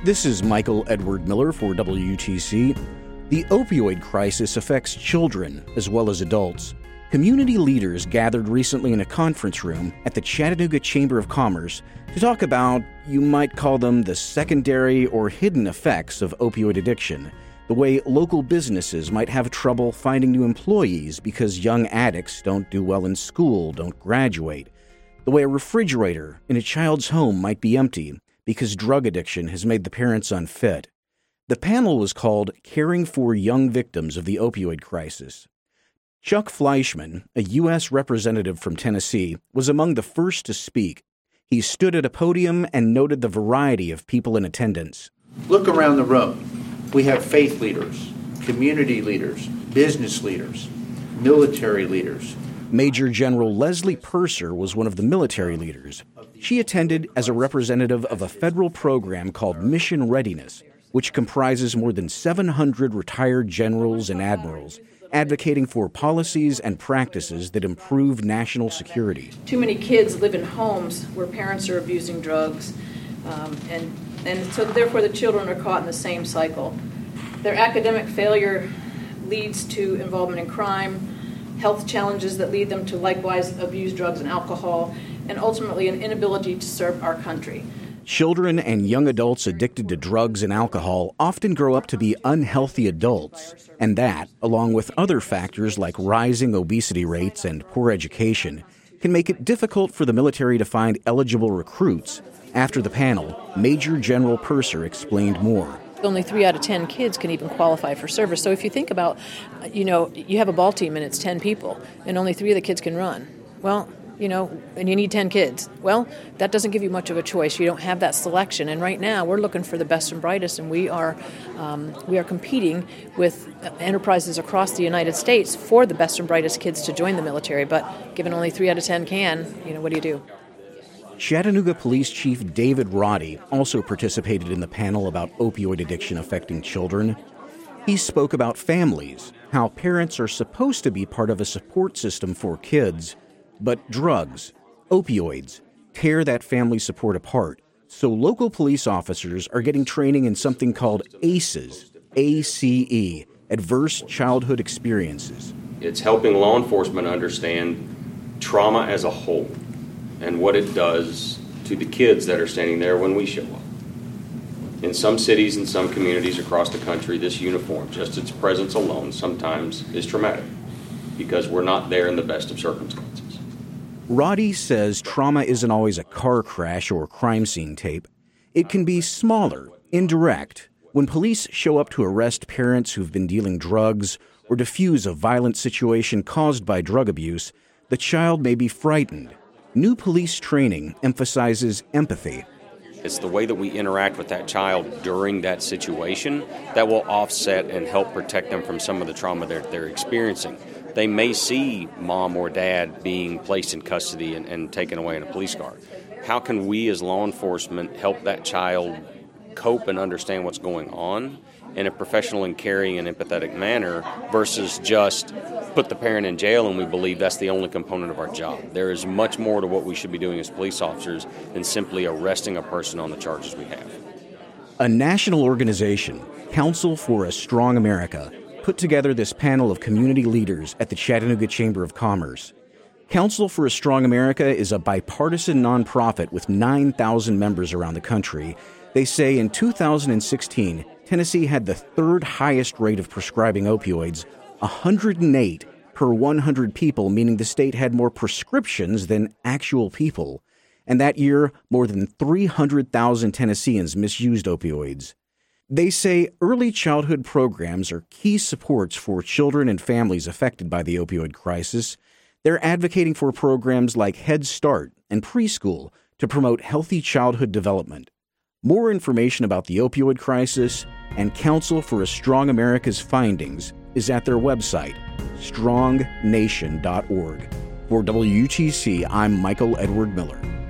This is Michael Edward Miller for WTC. The opioid crisis affects children as well as adults. Community leaders gathered recently in a conference room at the Chattanooga Chamber of Commerce to talk about, you might call them the secondary or hidden effects of opioid addiction, the way local businesses might have trouble finding new employees because young addicts don't do well in school, don't graduate, the way a refrigerator in a child's home might be empty because drug addiction has made the parents unfit. The panel was called Caring for Young Victims of the Opioid Crisis. Chuck Fleischman, a U.S. representative from Tennessee, was among the first to speak. He stood at a podium and noted the variety of people in attendance. Look around the room. We have faith leaders, community leaders, business leaders, military leaders. Major General Leslie Purser was one of the military leaders. She attended as a representative of a federal program called Mission Readiness, which comprises more than 700 retired generals and admirals, advocating for policies and practices that improve national security. Too many kids live in homes where parents are abusing drugs, and so therefore the children are caught in the same cycle. Their academic failure leads to involvement in crime, health challenges that lead them to likewise abuse drugs and alcohol, and ultimately an inability to serve our country. Children and young adults addicted to drugs and alcohol often grow up to be unhealthy adults, and that, along with other factors like rising obesity rates and poor education, can make it difficult for the military to find eligible recruits. After the panel, Major General Purser explained more. Only 3 out of 10 kids can even qualify for service. So if you think about, you have a ball team and it's 10 people, and only 3 of the kids can run. Well, and you need 10 kids. Well, that doesn't give you much of a choice. You don't have that selection. And right now, we're looking for the best and brightest, and we are competing with enterprises across the United States for the best and brightest kids to join the military. But given only 3 out of 10 can, what do you do? Chattanooga Police Chief David Roddy also participated in the panel about opioid addiction affecting children. He spoke about families, how parents are supposed to be part of a support system for kids, but drugs, opioids, tear that family support apart. So local police officers are getting training in something called ACEs, ACE, Adverse Childhood Experiences. It's helping law enforcement understand trauma as a whole and what it does to the kids that are standing there when we show up. In some cities and some communities across the country, this uniform, just its presence alone, sometimes is traumatic because we're not there in the best of circumstances. Roddy says trauma isn't always a car crash or crime scene tape. It can be smaller, indirect. When police show up to arrest parents who've been dealing drugs or defuse a violent situation caused by drug abuse, the child may be frightened. New police training emphasizes empathy. It's the way that we interact with that child during that situation that will offset and help protect them from some of the trauma they're experiencing. They may see mom or dad being placed in custody and taken away in a police car. How can we as law enforcement help that child cope and understand what's going on in a professional and caring and empathetic manner versus just put the parent in jail and we believe that's the only component of our job. There is much more to what we should be doing as police officers than simply arresting a person on the charges we have. A national organization, Council for a Strong America, put together this panel of community leaders at the Chattanooga Chamber of Commerce. Council for a Strong America is a bipartisan nonprofit with 9,000 members around the country. They say in 2016, Tennessee had the 3rd highest rate of prescribing opioids, 108 per 100 people, meaning the state had more prescriptions than actual people. And that year, more than 300,000 Tennesseans misused opioids. They say early childhood programs are key supports for children and families affected by the opioid crisis. They're advocating for programs like Head Start and preschool to promote healthy childhood development. More information about the opioid crisis and Council for a Strong America's findings is at their website, strongnation.org. For WTC, I'm Michael Edward Miller.